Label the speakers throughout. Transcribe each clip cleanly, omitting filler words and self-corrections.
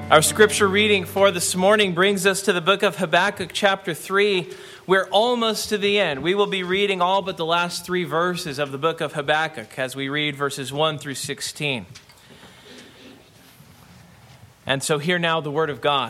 Speaker 1: Our scripture reading for this morning brings us to the book of Habakkuk chapter 3. We're almost to the end. We will be reading all but the last 3 verses of the book of Habakkuk as we read verses 1 through 16. And so hear now the word of God.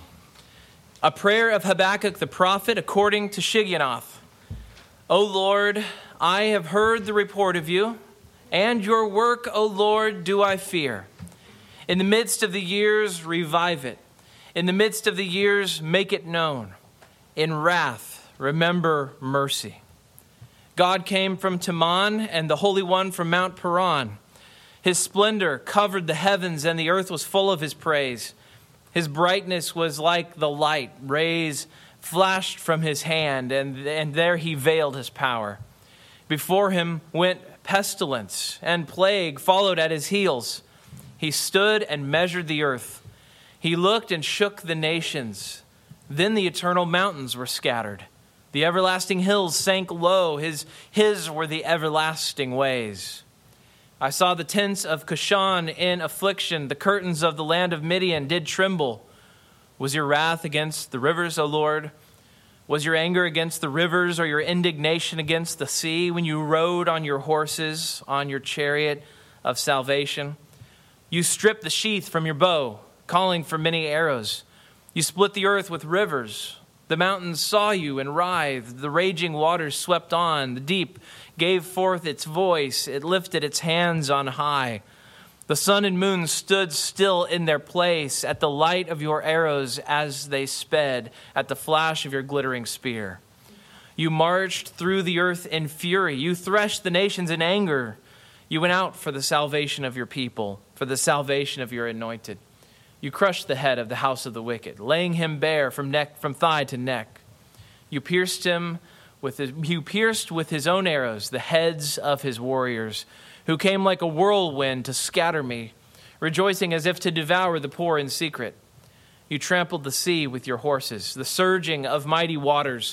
Speaker 1: A prayer of Habakkuk the prophet according to Shigionoth. O Lord, I have heard the report of you, and your work, O Lord, do I fear. In the midst of the years, revive it. In the midst of the years, make it known. In wrath, remember mercy. God came from Teman, and the Holy One from Mount Paran. His splendor covered the heavens, and the earth was full of his praise. His brightness was like the light. Rays flashed from his hand, and there he veiled his power. Before him went pestilence, and plague followed at his heels. He stood and measured the earth. He looked and shook the nations. Then the eternal mountains were scattered. The everlasting hills sank low. His were the everlasting ways. I saw the tents of Cushan in affliction. The curtains of the land of Midian did tremble. Was your wrath against the rivers, O Lord? Was your anger against the rivers, or your indignation against the sea, when you rode on your horses, on your chariot of salvation? You stripped the sheath from your bow, calling for many arrows. You split the earth with rivers. The mountains saw you and writhed. The raging waters swept on. The deep gave forth its voice. It lifted its hands on high. The sun and moon stood still in their place at the light of your arrows as they sped, at the flash of your glittering spear. You marched through the earth in fury. You threshed the nations in anger. You went out for the salvation of your people, for the salvation of your anointed. You crushed the head of the house of the wicked, laying him bare from thigh to neck. You pierced with his own arrows the heads of his warriors, who came like a whirlwind to scatter me, rejoicing as if to devour the poor in secret. You trampled the sea with your horses, the surging of mighty waters.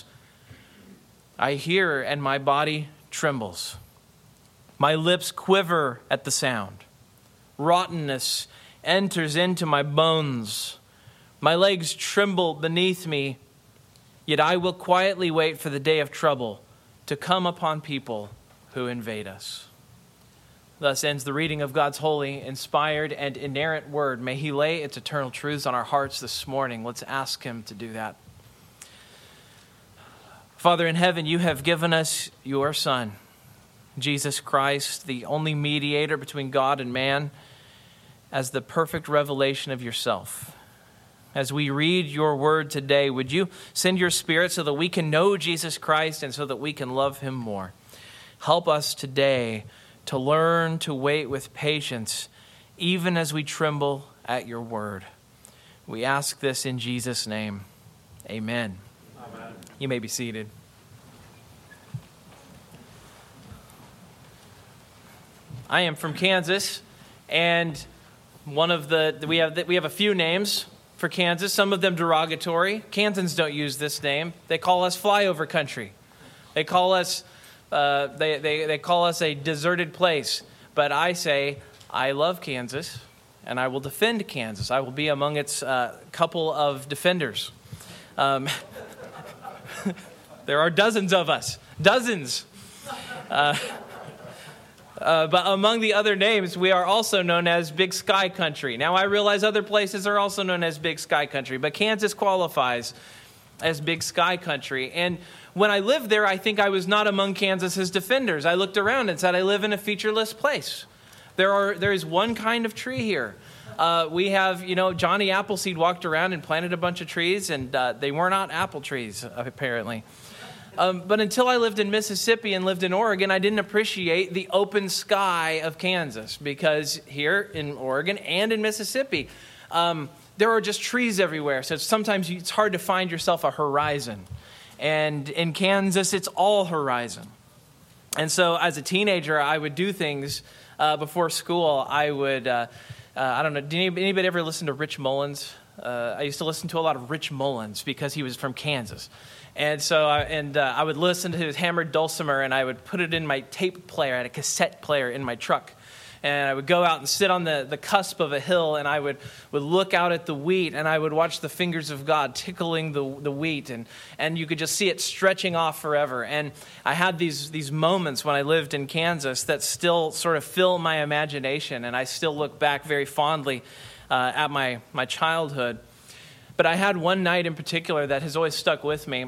Speaker 1: I hear, and my body trembles. My lips quiver at the sound. Rottenness enters into my bones. My legs tremble beneath me. Yet I will quietly wait for the day of trouble to come upon people who invade us. Thus ends the reading of God's holy, inspired, and inerrant word. May he lay its eternal truths on our hearts this morning. Let's ask him to do that. Father in heaven, you have given us your Son, Jesus Christ, the only mediator between God and man, as the perfect revelation of yourself. As we read your word today, would you send your Spirit so that we can know Jesus Christ and so that we can love him more? Help us today to learn to wait with patience, even as we tremble at your word. We ask this in Jesus' name. Amen. Amen. You may be seated. I am from Kansas, and we have a few names for Kansas, some of them derogatory. Kansans don't use this name. They call us flyover country. They call us they call us a deserted place. But I say, I love Kansas, and I will defend Kansas. I will be among its couple of defenders. There are dozens of us. Dozens. But among the other names, we are also known as Big Sky Country. Now, I realize other places are also known as Big Sky Country, but Kansas qualifies as Big Sky Country. And when I lived there, I think I was not among Kansas's defenders. I looked around and said, I live in a featureless place. There is one kind of tree here. We have, Johnny Appleseed walked around and planted a bunch of trees, and they were not apple trees, apparently. But until I lived in Mississippi and lived in Oregon, I didn't appreciate the open sky of Kansas, because here in Oregon and in Mississippi, there are just trees everywhere. So sometimes it's hard to find yourself a horizon. And in Kansas, it's all horizon. And so as a teenager, I would do things before school. I would, I don't know, did anybody ever listen to Rich Mullins? I used to listen to a lot of Rich Mullins because he was from Kansas. And so I would listen to his hammered dulcimer, and I would put it in my tape player. I had a cassette player in my truck. And I would go out and sit on the cusp of a hill, and I would look out at the wheat, and I would watch the fingers of God tickling the wheat, and you could just see it stretching off forever. And I had these moments when I lived in Kansas that still sort of fill my imagination, and I still look back very fondly at my childhood. But I had one night in particular that has always stuck with me.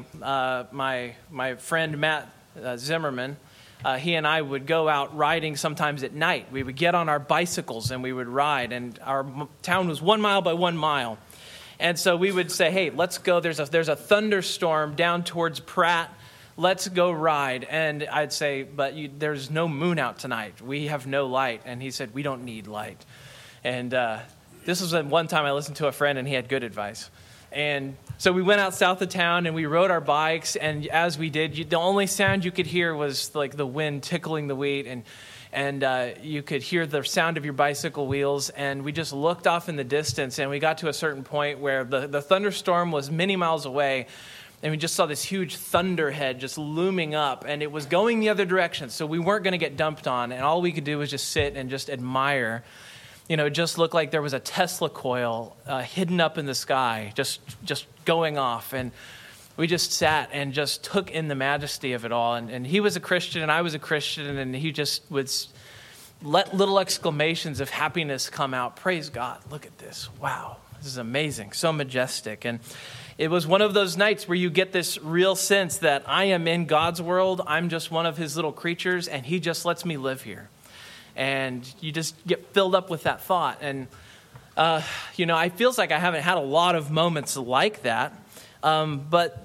Speaker 1: My friend Matt Zimmerman, he and I would go out riding sometimes at night. We would get on our bicycles and we would ride, and our town was 1 mile by 1 mile. And so we would say, hey, let's go. There's a thunderstorm down towards Pratt. Let's go ride. And I'd say, but there's no moon out tonight. We have no light. And he said, we don't need light. And this was one time I listened to a friend, and he had good advice. And so we went out south of town, and we rode our bikes, and as we did, the only sound you could hear was like the wind tickling the wheat, and you could hear the sound of your bicycle wheels, and we just looked off in the distance, and we got to a certain point where the thunderstorm was many miles away, and we just saw this huge thunderhead just looming up, and it was going the other direction, so we weren't going to get dumped on, and all we could do was just sit and just admire. It just looked like there was a Tesla coil hidden up in the sky, just going off. And we just sat and just took in the majesty of it all. And he was a Christian, and I was a Christian, and he just would let little exclamations of happiness come out. Praise God, look at this. Wow, this is amazing, so majestic. And it was one of those nights where you get this real sense that I am in God's world. I'm just one of his little creatures, and he just lets me live here. And you just get filled up with that thought. And, I feels like I haven't had a lot of moments like that. But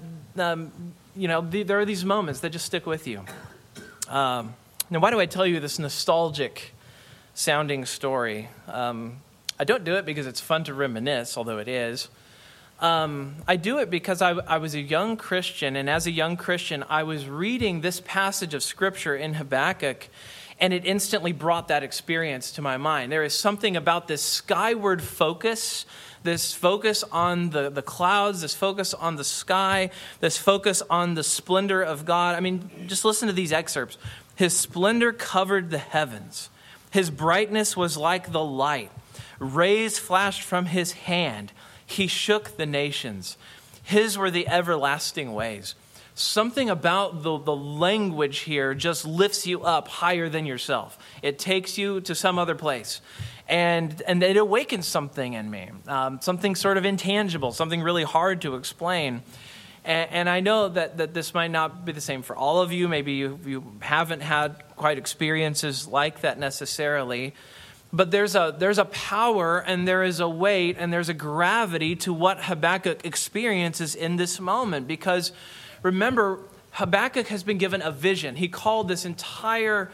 Speaker 1: there are these moments that just stick with you. Now, why do I tell you this nostalgic sounding story? I don't do it because it's fun to reminisce, although it is. I do it because I was a young Christian. And as a young Christian, I was reading this passage of Scripture in Habakkuk, and it instantly brought that experience to my mind. There is something about this skyward focus, this focus on the clouds, this focus on the sky, this focus on the splendor of God. I mean, just listen to these excerpts. His splendor covered the heavens. His brightness was like the light. Rays flashed from his hand. He shook the nations. His were the everlasting ways. Something about the language here just lifts you up higher than yourself. It takes you to some other place. And it awakens something in me, something sort of intangible, something really hard to explain. And I know that this might not be the same for all of you. Maybe you haven't had quite experiences like that necessarily. But there's a power, and there is a weight, and there's a gravity to what Habakkuk experiences in this moment. Because remember, Habakkuk has been given a vision. He called this entire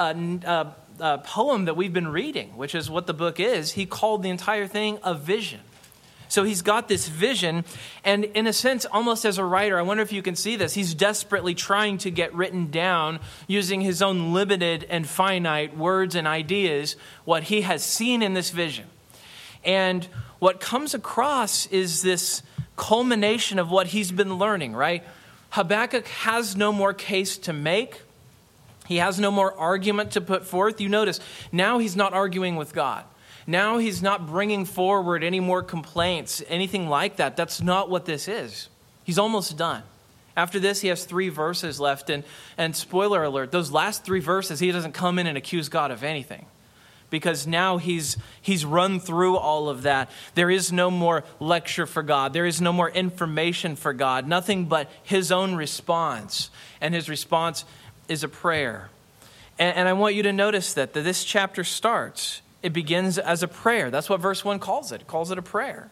Speaker 1: poem that we've been reading, which is what the book is, he called the entire thing a vision. So he's got this vision, and in a sense, almost as a writer, I wonder if you can see this, he's desperately trying to get written down using his own limited and finite words and ideas, what he has seen in this vision. And what comes across is this culmination of what he's been learning, right? Habakkuk has no more case to make. He has no more argument to put forth. You notice, now he's not arguing with God. Now he's not bringing forward any more complaints, anything like that. That's not what this is. He's almost done. After this, he has 3 verses left. And spoiler alert, those last 3 verses, he doesn't come in and accuse God of anything. Because now he's run through all of that. There is no more lecture for God. There is no more information for God. Nothing but his own response. And his response is a prayer. And I want you to notice that this chapter starts. It begins as a prayer. That's what verse 1 calls it. It calls it a prayer.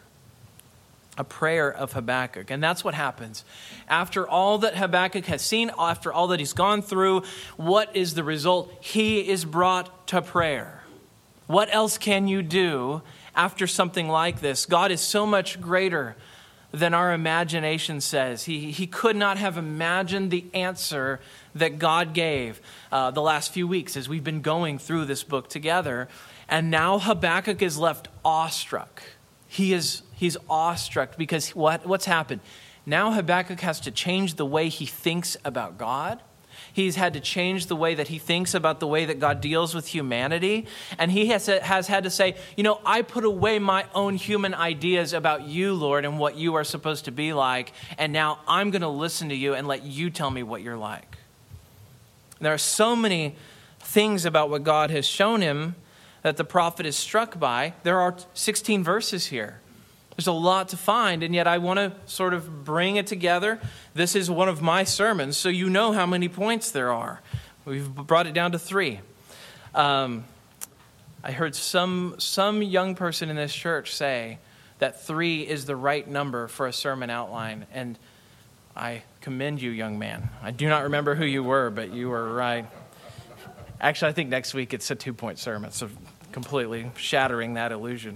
Speaker 1: A prayer of Habakkuk. And that's what happens. After all that Habakkuk has seen, after all that he's gone through, what is the result? He is brought to prayer. What else can you do after something like this? God is so much greater than our imagination says. He could not have imagined the answer that God gave the last few weeks as we've been going through this book together. And now Habakkuk is left awestruck. He's awestruck because what's happened? Now Habakkuk has to change the way he thinks about God. He's had to change the way that he thinks about the way that God deals with humanity. And he has had to say, I put away my own human ideas about you, Lord, and what you are supposed to be like. And now I'm going to listen to you and let you tell me what you're like. There are so many things about what God has shown him that the prophet is struck by. There are 16 verses here. There's a lot to find, and yet I want to sort of bring it together. This is one of my sermons, so you know how many points there are. We've brought it down to 3. I heard some young person in this church say that 3 is the right number for a sermon outline, and I commend you, young man. I do not remember who you were, but you were right. Actually, I think next week it's a 2-point sermon, so completely shattering that illusion.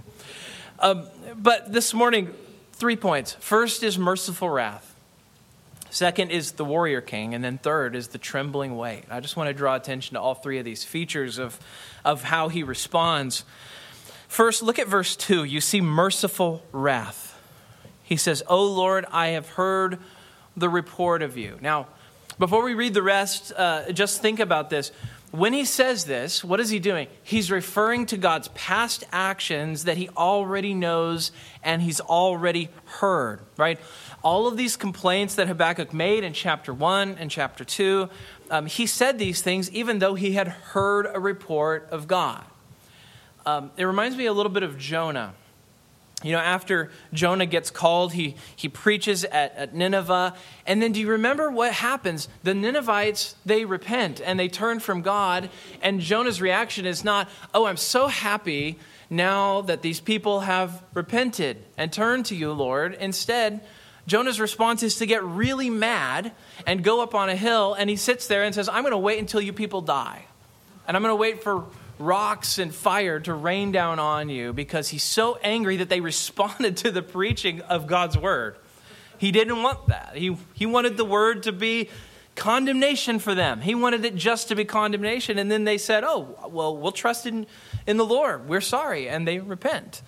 Speaker 1: But this morning, 3 points. First is merciful wrath. Second is the warrior king. And then third is the trembling weight. I just want to draw attention to all 3 of these features of how he responds. First, look at verse 2. You see merciful wrath. He says, "O Lord, I have heard the report of you." Now, before we read the rest, just think about this. When he says this, what is he doing? He's referring to God's past actions that he already knows and he's already heard, right? All of these complaints that Habakkuk made in chapter 1 and chapter 2, he said these things even though he had heard a report of God. It reminds me a little bit of Jonah. After Jonah gets called, he preaches at Nineveh. And then do you remember what happens? The Ninevites, they repent and they turn from God. And Jonah's reaction is not, "Oh, I'm so happy now that these people have repented and turned to you, Lord." Instead, Jonah's response is to get really mad and go up on a hill. And he sits there and says, "I'm going to wait until you people die. And I'm going to wait for rocks and fire to rain down on you," because he's so angry that they responded to the preaching of God's word. He didn't want that. He wanted the word to be condemnation for them. He wanted it just to be condemnation. And then they said, "Oh, well, we'll trust in the Lord. We're sorry." And they repent.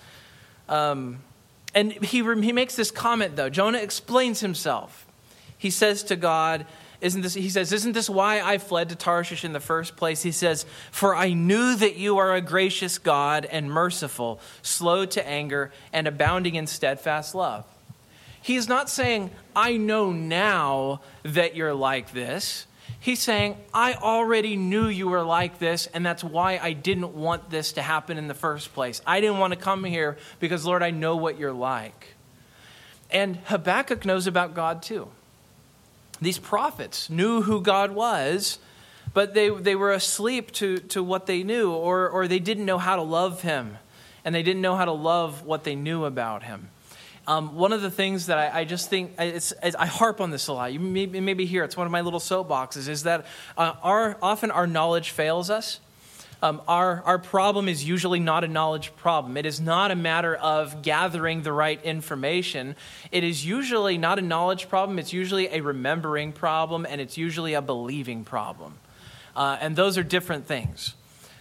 Speaker 1: And he makes this comment, though. Jonah explains himself. He says to God, "Isn't this why I fled to Tarshish in the first place?" He says, "For I knew that you are a gracious God and merciful, slow to anger, and abounding in steadfast love." He is not saying, "I know now that you're like this." He's saying, "I already knew you were like this, and that's why I didn't want this to happen in the first place. I didn't want to come here because, Lord, I know what you're like." And Habakkuk knows about God too. These prophets knew who God was, but they were asleep to what they knew, or they didn't know how to love him, and they didn't know how to love what they knew about him. One of the things that I just think, I harp on this a lot, you maybe hear it's one of my little soapboxes, is that often our knowledge fails us. Our problem is usually not a knowledge problem. It is not a matter of gathering the right information. It is usually not a knowledge problem. It's usually a remembering problem, and it's usually a believing problem. And those are different things.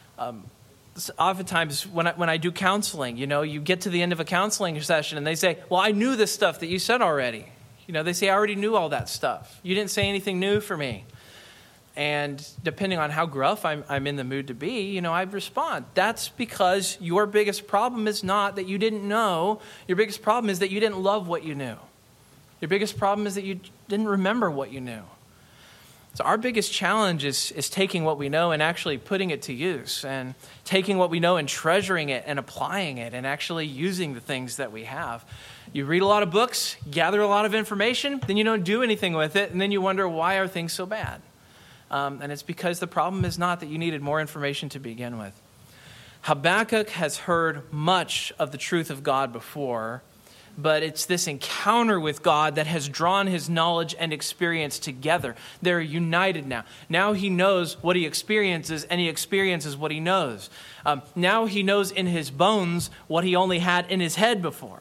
Speaker 1: Oftentimes, when I do counseling, you get to the end of a counseling session, and they say, "Well, I knew this stuff that you said already." They say, "I already knew all that stuff. You didn't say anything new for me." And depending on how gruff I'm in the mood to be, I respond. That's because your biggest problem is not that you didn't know. Your biggest problem is that you didn't love what you knew. Your biggest problem is that you didn't remember what you knew. So our biggest challenge is taking what we know and actually putting it to use, and taking what we know and treasuring it and applying it and actually using the things that we have. You read a lot of books, gather a lot of information, then you don't do anything with it, and then you wonder, why are things so bad? And it's because the problem is not that you needed more information to begin with. Habakkuk has heard much of the truth of God before, but it's this encounter with God that has drawn his knowledge and experience together. They're united now. Now he knows what he experiences, and he experiences what he knows. Now he knows in his bones what he only had in his head before.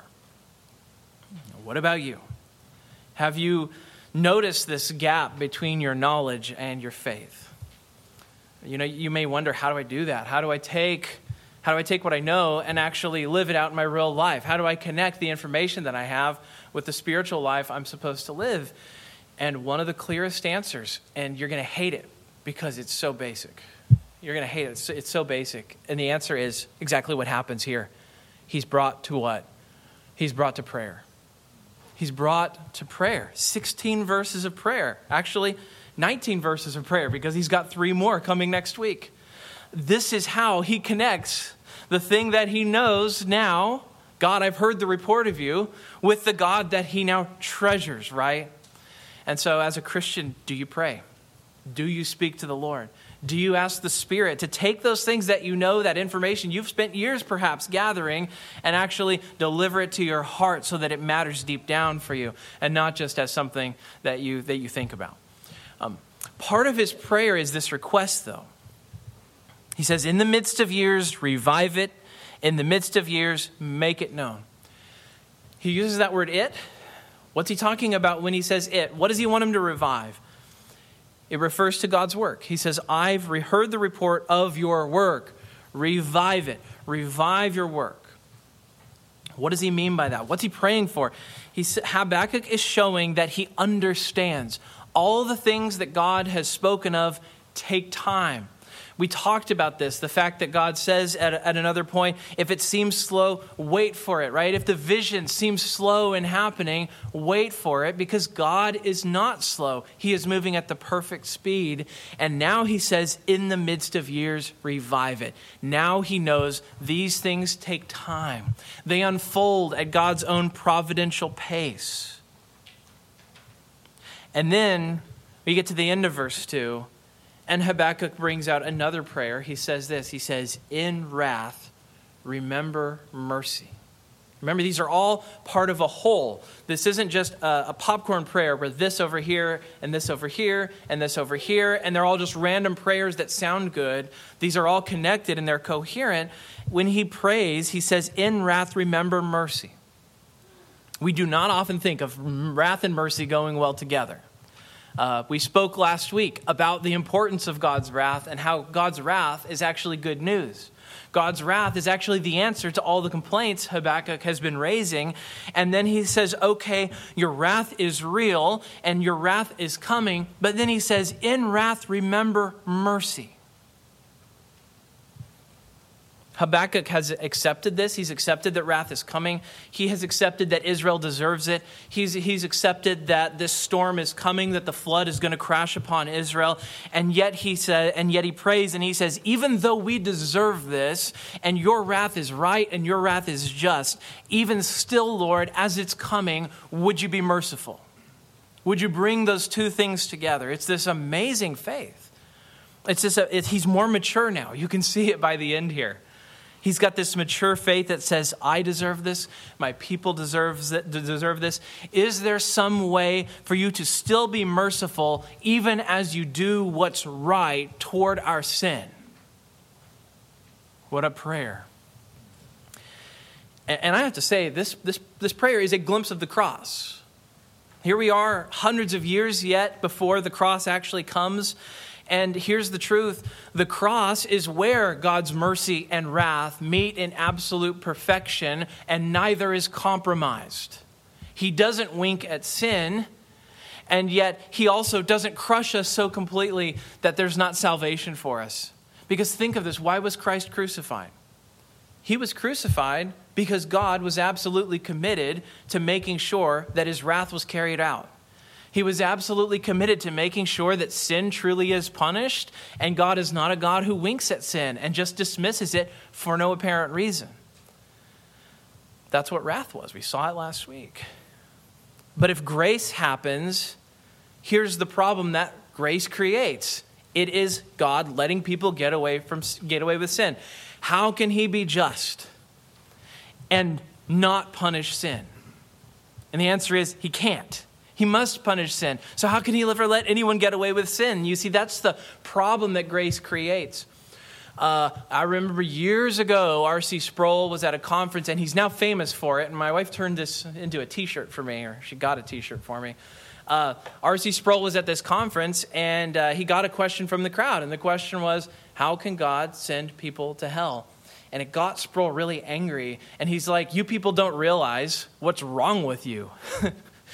Speaker 1: What about you? Have you notice this gap between your knowledge and your faith? You may wonder, how do I do that? How do I take what I know and actually live it out in my real life? How do I connect the information that I have with the spiritual life I'm supposed to live? And one of the clearest answers, and you're going to hate it because it's so basic. You're going to hate it. It's so basic. And the answer is exactly what happens here. He's brought to what? He's brought to prayer. He's brought to prayer. 16 verses of prayer. Actually, 19 verses of prayer because he's got 3 more coming next week. This is how he connects the thing that he knows now, God, I've heard the report of you, with the God that he now treasures, right? And so as a Christian, do you pray? Do you speak to the Lord? Do you ask the Spirit to take those things that you know, that information you've spent years perhaps gathering, and actually deliver it to your heart so that it matters deep down for you and not just as something that you think about? Part of his prayer is this request, though. He says, in the midst of years, revive it. In the midst of years, make it known. He uses that word it. What's he talking about when he says it? What does he want him to revive? It refers to God's work. He says, I've heard the report of your work. Revive it. Revive your work. What does he mean by that? What's he praying for? Habakkuk is showing that he understands all the things that God has spoken of take time. We talked about this, the fact that God says at another point, if it seems slow, wait for it, right? If the vision seems slow in happening, wait for it, because God is not slow. He is moving at the perfect speed. And now he says, in the midst of years, revive it. Now he knows these things take time. They unfold at God's own providential pace. And then we get to the end of verse 2. And Habakkuk brings out another prayer. He says this. He says, in wrath, remember mercy. Remember, these are all part of a whole. This isn't just a popcorn prayer where this over here and this over here and this over here, and they're all just random prayers that sound good. These are all connected and they're coherent. When he prays, he says, in wrath, remember mercy. We do not often think of wrath and mercy going well together. We spoke last week about the importance of God's wrath and how God's wrath is actually good news. God's wrath is actually the answer to all the complaints Habakkuk has been raising. And then he says, okay, your wrath is real and your wrath is coming. But then he says, in wrath, remember mercy. Habakkuk has accepted this. He's accepted that wrath is coming. He has accepted that Israel deserves it. He's accepted that this storm is coming, that the flood is going to crash upon Israel. And yet he prays and he says, even though we deserve this, and your wrath is right and your wrath is just, even still, Lord, as it's coming, would you be merciful? Would you bring those two things together? It's this amazing faith. He's more mature now. You can see it by the end here. He's got this mature faith that says, I deserve this. My people deserve this. Is there some way for you to still be merciful even as you do what's right toward our sin? What a prayer. And I have to say, this prayer is a glimpse of the cross. Here we are, hundreds of years yet before the cross actually comes. And here's the truth. The cross is where God's mercy and wrath meet in absolute perfection, and neither is compromised. He doesn't wink at sin, and yet he also doesn't crush us so completely that there's not salvation for us. Because think of this. Why was Christ crucified? He was crucified because God was absolutely committed to making sure that his wrath was carried out. He was absolutely committed to making sure that sin truly is punished, and God is not a God who winks at sin and just dismisses it for no apparent reason. That's what wrath was. We saw it last week. But if grace happens, here's the problem that grace creates. It is God letting people get away with sin. How can he be just and not punish sin? And the answer is he can't. He must punish sin. So how can he ever let anyone get away with sin? You see, that's the problem that grace creates. I remember years ago, R.C. Sproul was at a conference, and he's now famous for it. And my wife turned this into a T-shirt for me, or she got a T-shirt for me. R.C. Sproul was at this conference, and he got a question from the crowd. And the question was, how can God send people to hell? And it got Sproul really angry. And he's like, you people don't realize what's wrong with you.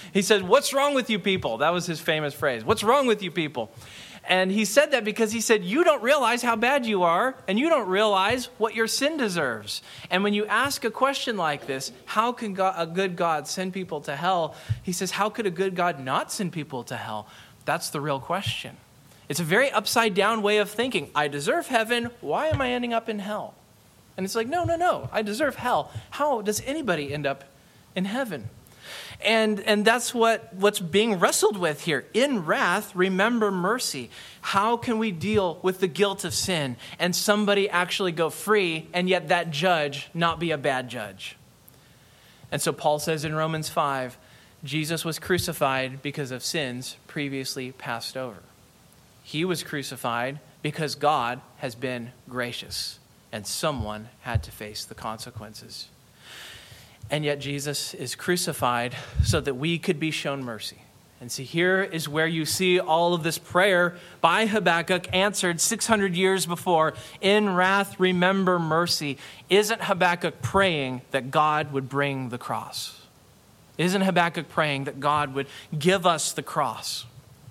Speaker 1: He said, "What's wrong with you people?" That was his famous phrase. "What's wrong with you people?" And he said that because he said, you don't realize how bad you are, and you don't realize what your sin deserves. And when you ask a question like this, how can a good God send people to hell? He says, how could a good God not send people to hell? That's the real question. It's a very upside down way of thinking. I deserve heaven. Why am I ending up in hell? And it's like, no. I deserve hell. How does anybody end up in heaven? And that's what's being wrestled with here. In wrath, remember mercy. How can we deal with the guilt of sin and somebody actually go free, and yet that judge not be a bad judge? And so Paul says in Romans 5, Jesus was crucified because of sins previously passed over. He was crucified because God has been gracious, and someone had to face the consequences. And yet Jesus is crucified so that we could be shown mercy. And see, here is where you see all of this prayer by Habakkuk answered 600 years before. In wrath, remember mercy. Isn't Habakkuk praying that God would bring the cross? Isn't Habakkuk praying that God would give us the cross?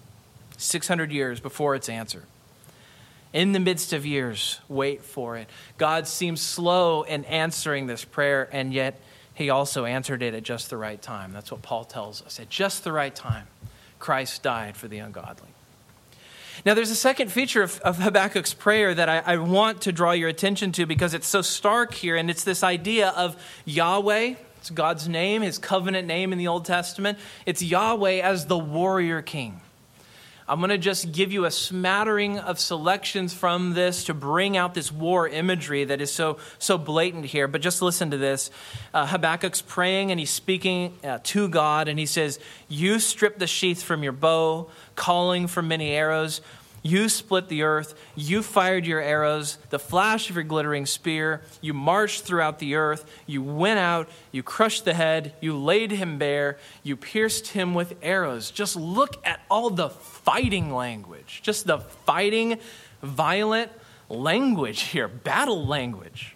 Speaker 1: 600 years before its answer. In the midst of years, wait for it. God seems slow in answering this prayer, and yet he also answered it at just the right time. That's what Paul tells us. At just the right time, Christ died for the ungodly. Now, there's a second feature of Habakkuk's prayer that I want to draw your attention to because it's so stark here, and it's this idea of Yahweh. It's God's name, his covenant name in the Old Testament. It's Yahweh as the warrior king. I'm going to just give you a smattering of selections from this to bring out this war imagery that is so blatant here. But just listen to this. Habakkuk's praying and he's speaking to God, and he says, you stripped the sheath from your bow, calling for many arrows. You split the earth. You fired your arrows, the flash of your glittering spear. You marched throughout the earth. You went out. You crushed the head. You laid him bare. You pierced him with arrows. Just look at all the fighting language. Just the fighting, violent language here. Battle language.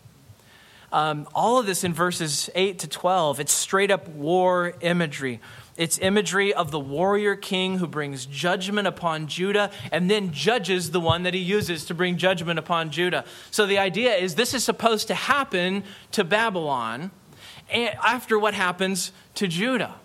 Speaker 1: All of this in verses 8 to 12. It's straight up war imagery. It's imagery of the warrior king who brings judgment upon Judah and then judges the one that he uses to bring judgment upon Judah. So the idea is this is supposed to happen to Babylon after what happens to Judah.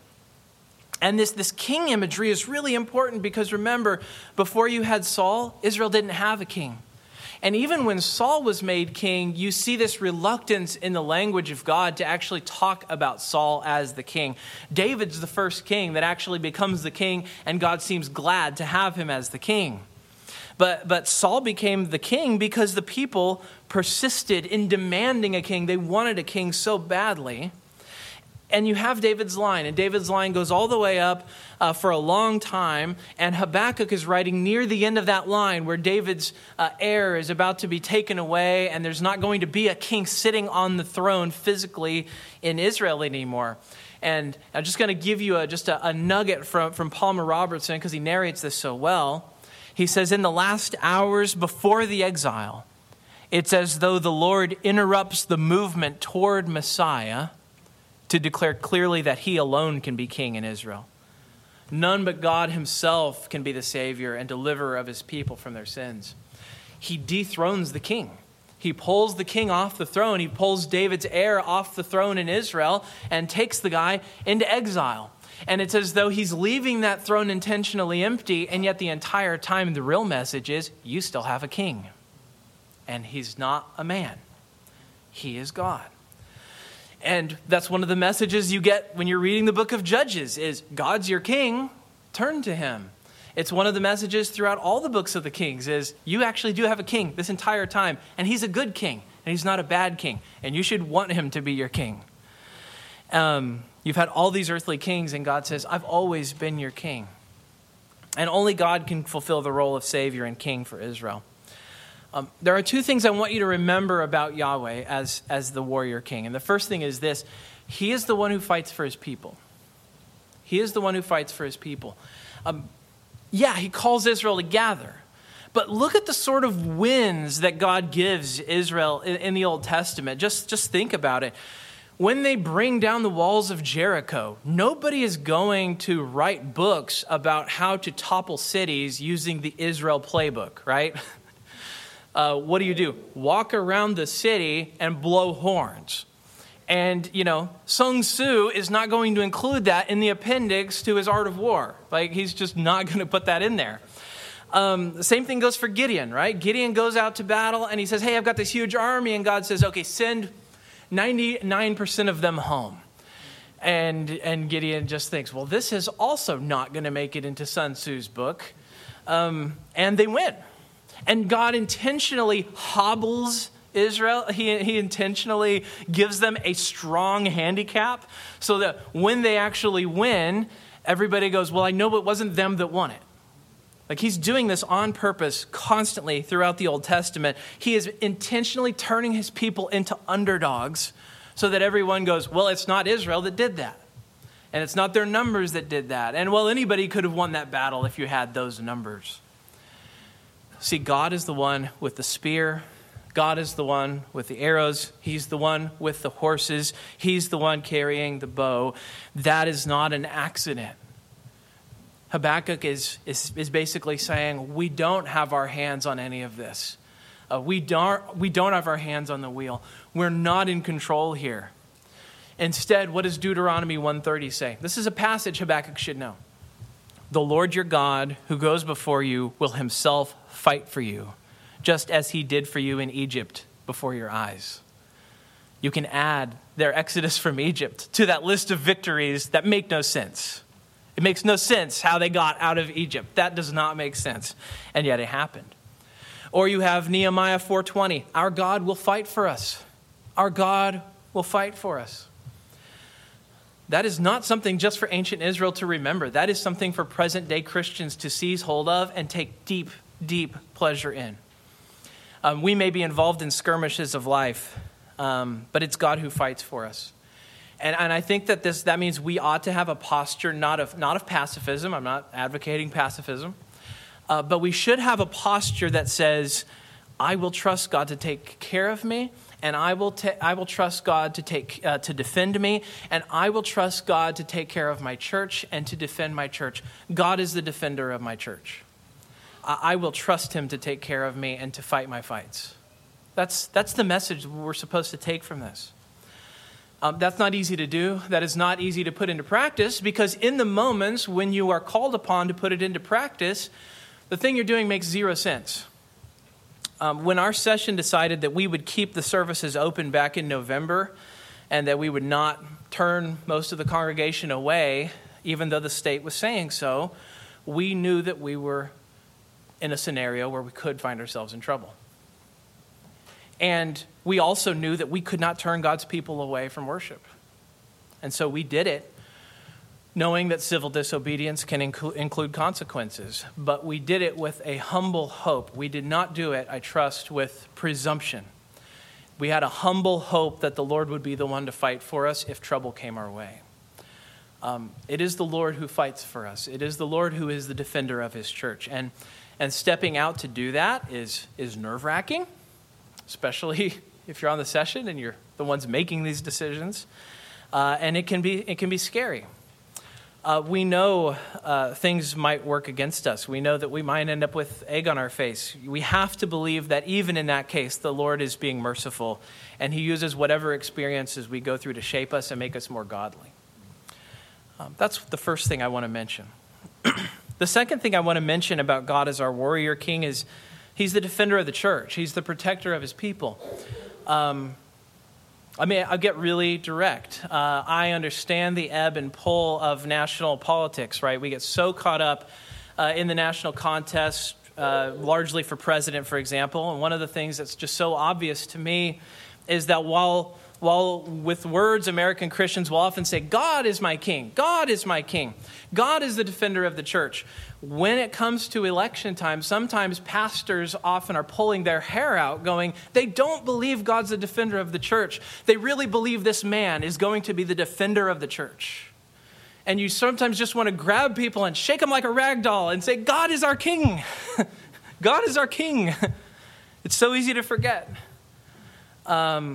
Speaker 1: And this king imagery is really important because remember, before you had Saul, Israel didn't have a king. And even when Saul was made king, you see this reluctance in the language of God to actually talk about Saul as the king. David's the first king that actually becomes the king, and God seems glad to have him as the king. But Saul became the king because the people persisted in demanding a king. They wanted a king so badly. And you have David's line, and David's line goes all the way up for a long time, and Habakkuk is writing near the end of that line where David's heir is about to be taken away, and there's not going to be a king sitting on the throne physically in Israel anymore. And I'm just going to give you just a nugget from Palmer Robertson because he narrates this so well. He says, in the last hours before the exile, it's as though the Lord interrupts the movement toward Messiah to declare clearly that he alone can be king in Israel. None but God himself can be the Savior and deliverer of his people from their sins. He dethrones the king. He pulls the king off the throne. He pulls David's heir off the throne in Israel and takes the guy into exile. And it's as though he's leaving that throne intentionally empty, and yet the entire time the real message is, you still have a king. And he's not a man. He is God. And that's one of the messages you get when you're reading the book of Judges is God's your king, turn to him. It's one of the messages throughout all the books of the Kings is you actually do have a king this entire time, and he's a good king, and he's not a bad king, and you should want him to be your king. You've had all these earthly kings, and God says, I've always been your king. And only God can fulfill the role of Savior and King for Israel. There are two things I want you to remember about Yahweh as the warrior king. And the first thing is this. He is the one who fights for his people. He is the one who fights for his people. He calls Israel to gather. But look at the sort of wins that God gives Israel in the Old Testament. Just think about it. when they bring down the walls of Jericho, nobody is going to write books about how to topple cities using the Israel playbook, right? What do? Walk around the city and blow horns. And, Sun Tzu is not going to include that in the appendix to his Art of War. Like, he's just not going to put that in there. The same thing goes for Gideon, right? Gideon goes out to battle and he says, hey, I've got this huge army. And God says, okay, send 99% of them home. And Gideon just thinks, well, this is also not going to make it into Sun Tzu's book. And they win. And God intentionally hobbles Israel. He intentionally gives them a strong handicap so that when they actually win, everybody goes, well, I know it wasn't them that won it. Like, he's doing this on purpose constantly throughout the Old Testament. He is intentionally turning his people into underdogs so that everyone goes, well, it's not Israel that did that. And it's not their numbers that did that. And, well, anybody could have won that battle if you had those numbers. See, God is the one with the spear. God is the one with the arrows. He's the one with the horses. He's the one carrying the bow. That is not an accident. Habakkuk is basically saying, we don't have our hands on any of this. We don't have our hands on the wheel. We're not in control here. Instead, what does Deuteronomy 1:30 say? This is a passage Habakkuk should know. The Lord your God, who goes before you, will himself fight for you, just as he did for you in Egypt before your eyes. You can add their exodus from Egypt to that list of victories that make no sense. It makes no sense how they got out of Egypt. That does not make sense. And yet it happened. Or you have Nehemiah 4:20. Our God will fight for us. Our God will fight for us. That is not something just for ancient Israel to remember. That is something for present day Christians to seize hold of and take deep, deep pleasure in. We may be involved in skirmishes of life, but it's God who fights for us. And I think that means we ought to have a posture not of pacifism. I'm not advocating pacifism. But we should have a posture that says, I will trust God to take care of me, and I will trust God to defend me, and I will trust God to take care of my church and to defend my church. God is the defender of my church. I will trust him to take care of me and to fight my fights. That's the message we're supposed to take from this. That's not easy to do. That is not easy to put into practice, because in the moments when you are called upon to put it into practice, the thing you're doing makes zero sense. When our session decided that we would keep the services open back in November and that we would not turn most of the congregation away, even though the state was saying so, we knew that we were in a scenario where we could find ourselves in trouble. And we also knew that we could not turn God's people away from worship. And so we did it, knowing that civil disobedience can include consequences. But we did it with a humble hope. We did not do it, I trust, with presumption. We had a humble hope that the Lord would be the one to fight for us if trouble came our way. It is the Lord who fights for us. It is the Lord who is the defender of his church. And stepping out to do that is nerve-wracking, especially if you're on the session and you're the ones making these decisions. And it can be scary. We know things might work against us. We know that we might end up with egg on our face. We have to believe that even in that case, the Lord is being merciful, and he uses whatever experiences we go through to shape us and make us more godly. That's the first thing I want to mention. The second thing I want to mention about God as our warrior king is he's the defender of the church. He's the protector of his people. I'll get really direct. I understand the ebb and pull of national politics, right? We get so caught up in the national contest, largely for president, for example. And one of the things that's just so obvious to me is that while with words, American Christians will often say, God is my king, God is my king, God is the defender of the church. When it comes to election time, sometimes pastors often are pulling their hair out going, they don't believe God's the defender of the church. They really believe this man is going to be the defender of the church. And you sometimes just want to grab people and shake them like a rag doll and say, God is our king. God is our king. It's so easy to forget.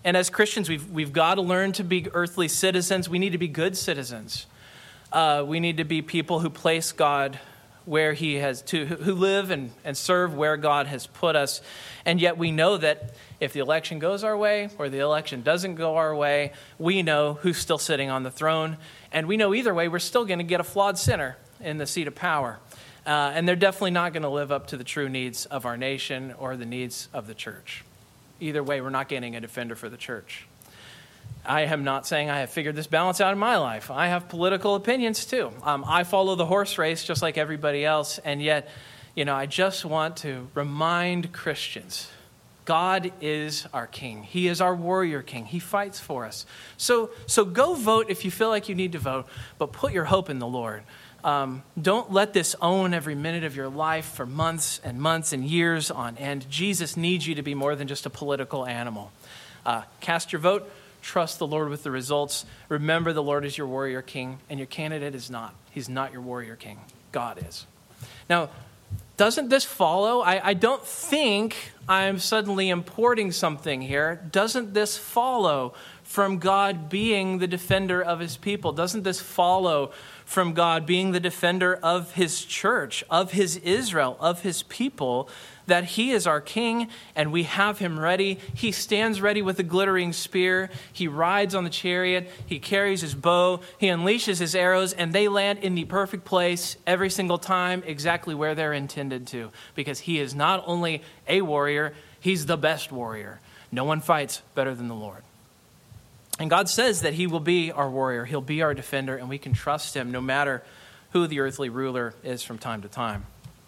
Speaker 1: And as Christians, we've got to learn to be earthly citizens. We need to be good citizens. We need to be people who place God where he has to, who live and serve where God has put us. And yet we know that if the election goes our way or the election doesn't go our way, we know who's still sitting on the throne. And we know either way, we're still going to get a flawed sinner in the seat of power. And they're definitely not going to live up to the true needs of our nation or the needs of the church. Either way, we're not getting a defender for the church. I am not saying I have figured this balance out in my life. I have political opinions too. I follow the horse race just like everybody else. And yet, I just want to remind Christians, God is our king. He is our warrior king. He fights for us. So go vote if you feel like you need to vote, but put your hope in the Lord. Don't let this own every minute of your life for months and years on end. Jesus needs you to be more than just a political animal. Cast your vote. Trust the Lord with the results. Remember, the Lord is your warrior king, and your candidate is not. He's not your warrior king. God is. Now, doesn't this follow? I don't think I'm suddenly importing something here. Doesn't this follow from God being the defender of his people? Doesn't this follow from God being the defender of his church, of his Israel, of his people, that he is our king and we have him ready? He stands ready with a glittering spear. He rides on the chariot. He carries his bow. He unleashes his arrows, and they land in the perfect place every single time, exactly where they're intended to, because he is not only a warrior, he's the best warrior. No one fights better than the Lord. And God says that he will be our warrior. He'll be our defender, and we can trust him no matter who the earthly ruler is from time to time.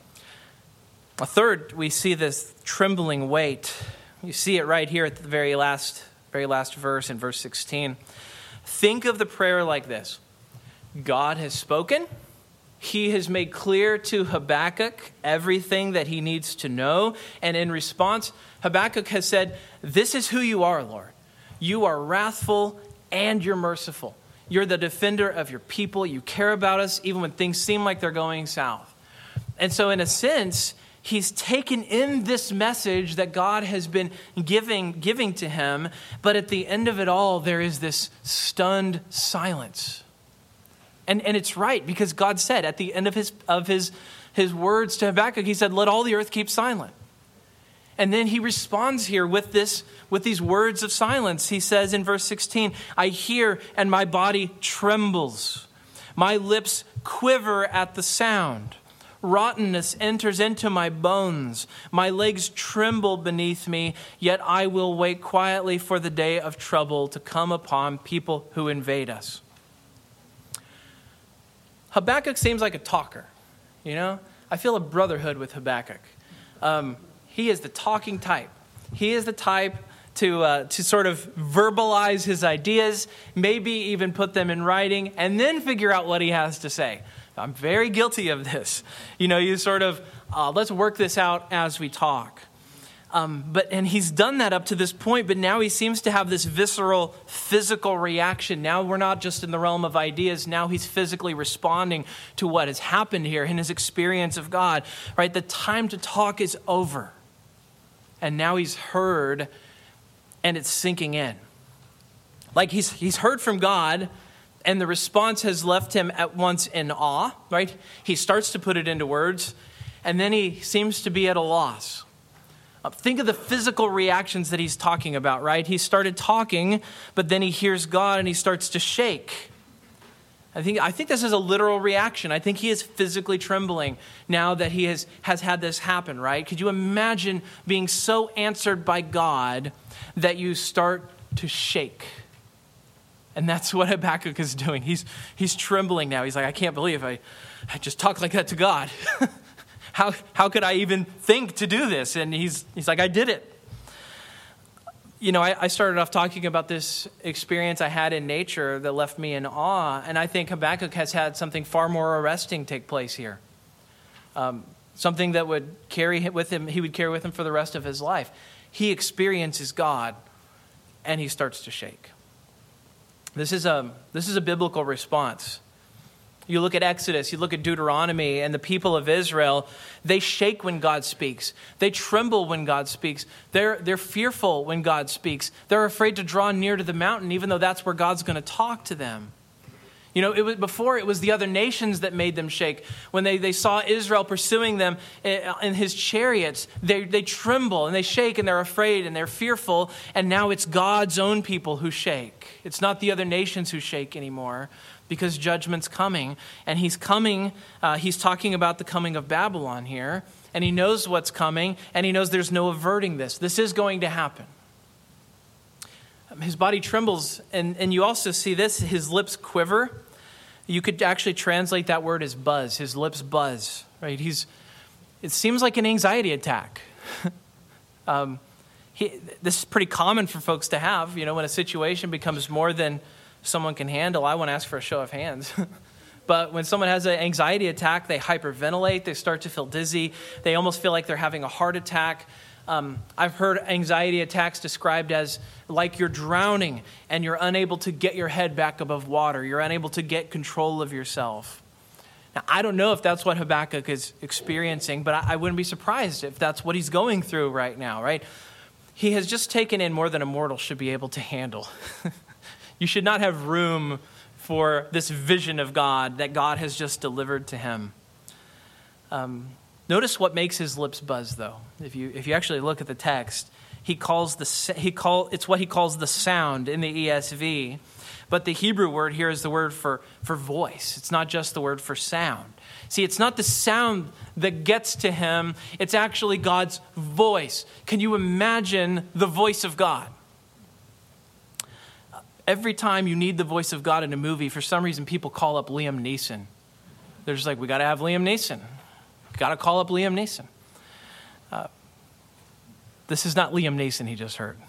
Speaker 1: A third, we see this trembling weight. You see it right here at the very last verse in verse 16. Think of the prayer like this. God has spoken. He has made clear to Habakkuk everything that he needs to know. And in response, Habakkuk has said, this is who you are, Lord. You are wrathful and you're merciful. You're the defender of your people. You care about us even when things seem like they're going south. And so in a sense, he's taken in this message that God has been giving to him. But at the end of it all, there is this stunned silence. And it's right, because God said at the end of his words to Habakkuk, he said, let all the earth keep silent. And then he responds here with these words of silence. He says in verse 16, I hear and my body trembles. My lips quiver at the sound. Rottenness enters into my bones. My legs tremble beneath me, yet I will wait quietly for the day of trouble to come upon people who invade us. Habakkuk seems like a talker, I feel a brotherhood with Habakkuk. He is the talking type. He is the type to sort of verbalize his ideas, maybe even put them in writing, and then figure out what he has to say. I'm very guilty of this. You sort of, let's work this out as we talk. And he's done that up to this point, but now he seems to have this visceral, physical reaction. Now we're not just in the realm of ideas. Now he's physically responding to what has happened here in his experience of God. Right? The time to talk is over. And now he's heard, and it's sinking in. Like he's heard from God, and the response has left him at once in awe, right? He starts to put it into words, and then he seems to be at a loss. Think of the physical reactions that he's talking about, right? He started talking, but then he hears God and he starts to shake. I think this is a literal reaction. I think he is physically trembling now that he has had this happen, right? Could you imagine being so answered by God that you start to shake? And that's what Habakkuk is doing. He's trembling now. He's like, I can't believe I just talked like that to God. How could I even think to do this? And he's like, I did it. I started off talking about this experience I had in nature that left me in awe. And I think Habakkuk has had something far more arresting take place here. Something that would carry with him, he would carry with him for the rest of his life. He experiences God and he starts to shake. This is a biblical response. You look at Exodus, you look at Deuteronomy, and the people of Israel, they shake when God speaks. They tremble when God speaks. They're fearful when God speaks. They're afraid to draw near to the mountain, even though that's where God's going to talk to them. You know, before it was the other nations that made them shake. When they saw Israel pursuing them in his chariots, they tremble and they shake and they're afraid and they're fearful. And now it's God's own people who shake. It's not the other nations who shake anymore, because judgment's coming. And he's coming, he's talking about the coming of Babylon here. And he knows what's coming, and he knows there's no averting this. This is going to happen. His body trembles, and you also see this, his lips quiver. You could actually translate that word as buzz. His lips buzz, right? It seems like an anxiety attack. This is pretty common for folks to have. You know, when a situation becomes more than someone can handle, I want to ask for a show of hands. But when someone has an anxiety attack, they hyperventilate, they start to feel dizzy, they almost feel like they're having a heart attack. I've heard anxiety attacks described as like you're drowning and you're unable to get your head back above water. You're unable to get control of yourself. Now, I don't know if that's what Habakkuk is experiencing, but I wouldn't be surprised if that's what he's going through right now, right? He has just taken in more than a mortal should be able to handle. You should not have room for this vision of God that God has just delivered to him. Notice what makes his lips buzz, though. If you actually look at the text, it's what he calls the sound in the ESV. But the Hebrew word here is the word for voice. It's not just the word for sound. See, it's not the sound that gets to him. It's actually God's voice. Can you imagine the voice of God? Every time you need the voice of God in a movie, for some reason people call up Liam Neeson. They're just like, we got to have Liam Neeson. Got to call up Liam Neeson. This is not Liam Neeson he just heard.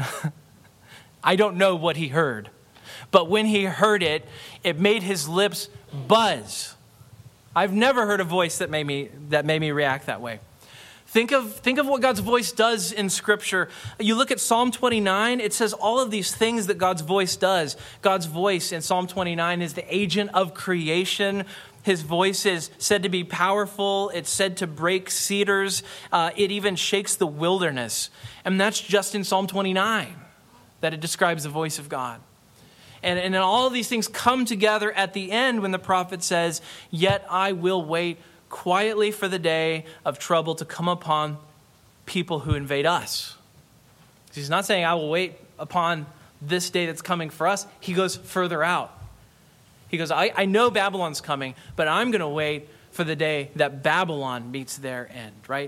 Speaker 1: I don't know what he heard. But when he heard it, it made his lips buzz. I've never heard a voice that made me react that way. Think of what God's voice does in Scripture. You look at Psalm 29, it says all of these things that God's voice does. God's voice in Psalm 29 is the agent of creation. His voice is said to be powerful. It's said to break cedars. It even shakes the wilderness. And that's just in Psalm 29 that it describes the voice of God. And all of these things come together at the end when the prophet says, "Yet I will wait quietly for the day of trouble to come upon people who invade us." He's not saying, I will wait upon this day that's coming for us. He goes further out. He goes, I know Babylon's coming, but I'm going to wait for the day that Babylon meets their end, right?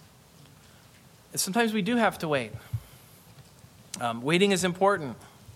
Speaker 1: And sometimes we do have to wait. Waiting is important.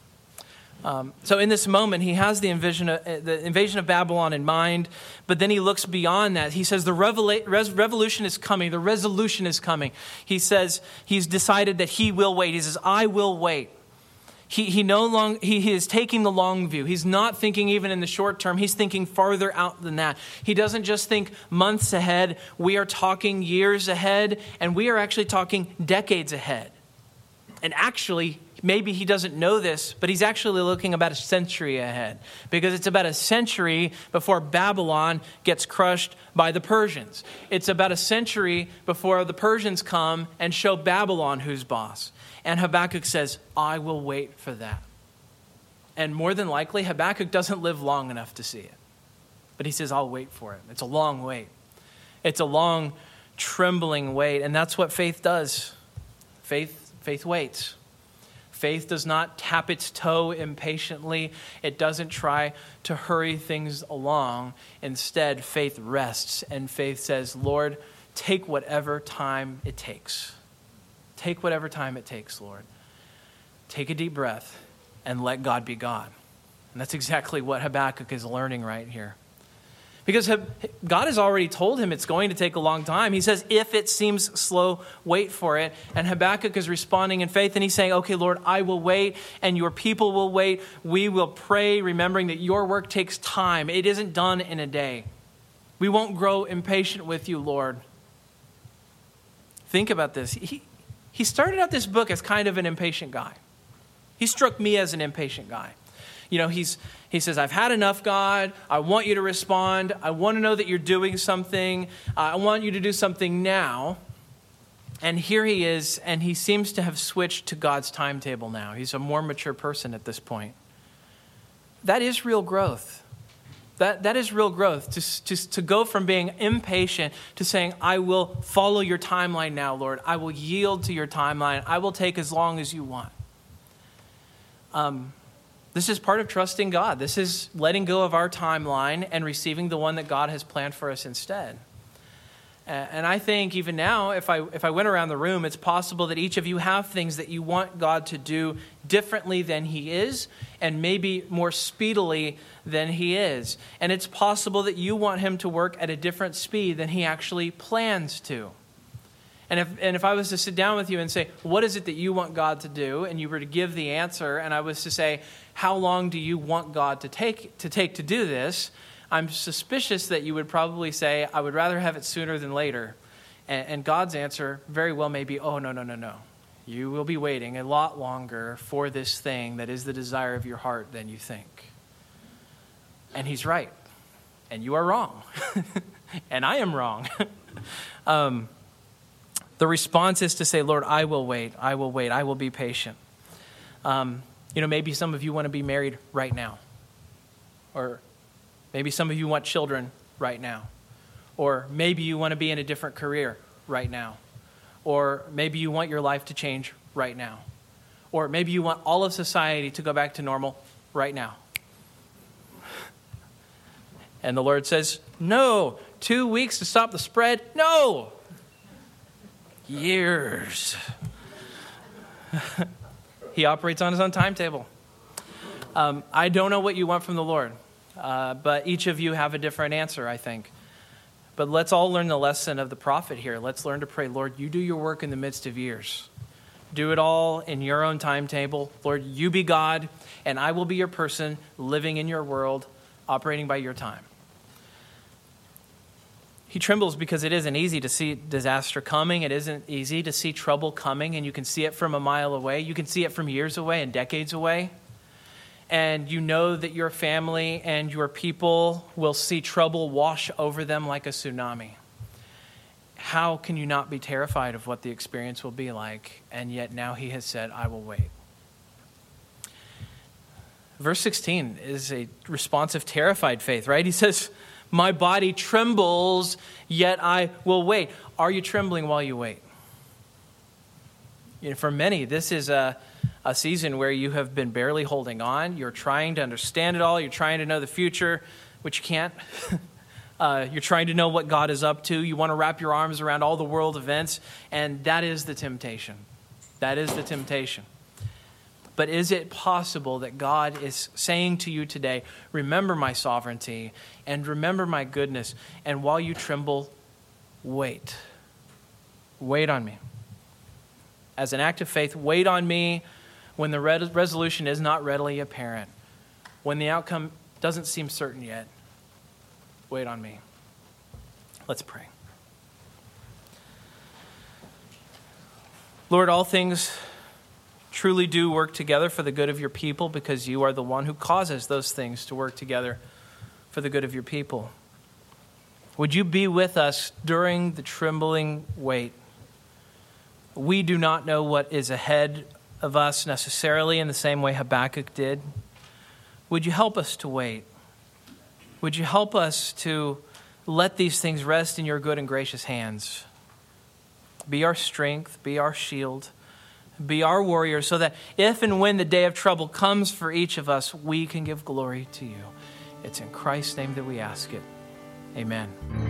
Speaker 1: So in this moment, he has the invasion of Babylon in mind, but then he looks beyond that. He says the revolution is coming, the resolution is coming. He says he's decided that he will wait. He says, I will wait. He is taking the long view. He's not thinking even in the short term. He's thinking farther out than that. He doesn't just think months ahead. We are talking years ahead, and we are actually talking decades ahead. And actually, maybe he doesn't know this, but he's actually looking about a century ahead, because it's about a century before Babylon gets crushed by the Persians. It's about a century before the Persians come and show Babylon who's boss. And Habakkuk says, I will wait for that. And more than likely, Habakkuk doesn't live long enough to see it. But he says, I'll wait for it. It's a long wait. It's a long, trembling wait. And that's what faith does. Faith waits. Faith does not tap its toe impatiently. It doesn't try to hurry things along. Instead, faith rests, and faith says, Lord, take whatever time it takes. Take whatever time it takes, Lord. Take a deep breath and let God be God. And that's exactly what Habakkuk is learning right here. Because God has already told him it's going to take a long time. He says, if it seems slow, wait for it. And Habakkuk is responding in faith, and he's saying, okay, Lord, I will wait, and your people will wait. We will pray, remembering that your work takes time. It isn't done in a day. We won't grow impatient with you, Lord. Think about this. He started out this book as kind of an impatient guy. He struck me as an impatient guy. He says, I've had enough, God. I want you to respond. I want to know that you're doing something. I want you to do something now. And here he is, and he seems to have switched to God's timetable now. He's a more mature person at this point. That is real growth. That is real growth, to go from being impatient to saying, I will follow your timeline now, Lord. I will yield to your timeline. I will take as long as you want. This is part of trusting God. This is letting go of our timeline and receiving the one that God has planned for us instead. And I think even now, if I went around the room, it's possible that each of you have things that you want God to do differently than he is, and maybe more speedily than he is. And it's possible that you want him to work at a different speed than he actually plans to. And if I was to sit down with you and say, what is it that you want God to do? And you were to give the answer, and I was to say, how long do you want God to take to do this? I'm suspicious that you would probably say, I would rather have it sooner than later. And God's answer very well may be, oh, no. You will be waiting a lot longer for this thing that is the desire of your heart than you think. And he's right. And you are wrong. And I am wrong. The response is to say, Lord, I will wait. I will be patient. Maybe some of you want to be married right now. Or maybe some of you want children right now. Or maybe you want to be in a different career right now. Or maybe you want your life to change right now. Or maybe you want all of society to go back to normal right now. And the Lord says, no. 2 weeks to stop the spread? No. Years. He operates on his own timetable. I don't know what you want from the Lord. But each of you have a different answer, I think. But let's all learn the lesson of the prophet here. Let's learn to pray, Lord, you do your work in the midst of years. Do it all in your own timetable. Lord, you be God, and I will be your person living in your world, operating by your time. He trembles because it isn't easy to see disaster coming. It isn't easy to see trouble coming, and you can see it from a mile away. You can see it from years away and decades away. And you know that your family and your people will see trouble wash over them like a tsunami. How can you not be terrified of what the experience will be like? And yet now he has said, I will wait. Verse 16 is a response of terrified faith, right? He says, my body trembles, yet I will wait. Are you trembling while you wait? For many, this is a season where you have been barely holding on. You're trying to understand it all. You're trying to know the future, which you can't. You're trying to know what God is up to. You want to wrap your arms around all the world events, and that is the temptation. That is the temptation. But is it possible that God is saying to you today, remember my sovereignty and remember my goodness, and while you tremble, wait. Wait on me. As an act of faith, wait on me when the resolution is not readily apparent, when the outcome doesn't seem certain yet. Wait on me. Let's pray. Lord, all things truly do work together for the good of your people because you are the one who causes those things to work together for the good of your people. Would you be with us during the trembling wait? We do not know what is ahead of us necessarily in the same way Habakkuk did. Would you help us to wait? Would you help us to let these things rest in your good and gracious hands? Be our strength, be our shield, be our warrior, so that if and when the day of trouble comes for each of us, we can give glory to you. It's in Christ's name that we ask it. Amen.